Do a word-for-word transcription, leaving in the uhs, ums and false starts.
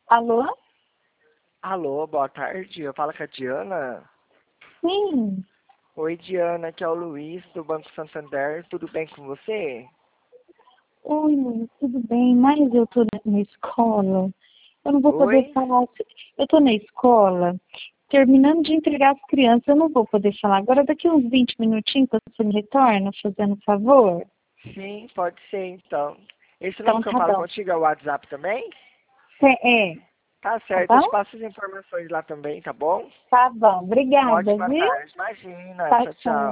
Alô? Alô, boa tarde. Eu falo com a Diana. Sim. Oi, Diana, aqui é o Luiz do Banco Santander. Tudo bem com você? Oi, Luiz, tudo bem? Mas eu tô na na escola. Eu não vou poder Oi? falar. Eu tô na escola, terminando de entregar as crianças. Eu não vou poder falar. Agora, daqui uns vinte minutinhos, você me retorna, fazendo um favor? Sim, pode ser então. Esse Então, número que eu tá falo bom. contigo é o WhatsApp também? É, é. Tá Tá certo, eu te bom? passo as informações lá também, tá bom? Tá bom. Uma Obrigada, ótima viu? tarde. Imagina. Tchau, Tchau, tchau. tchau.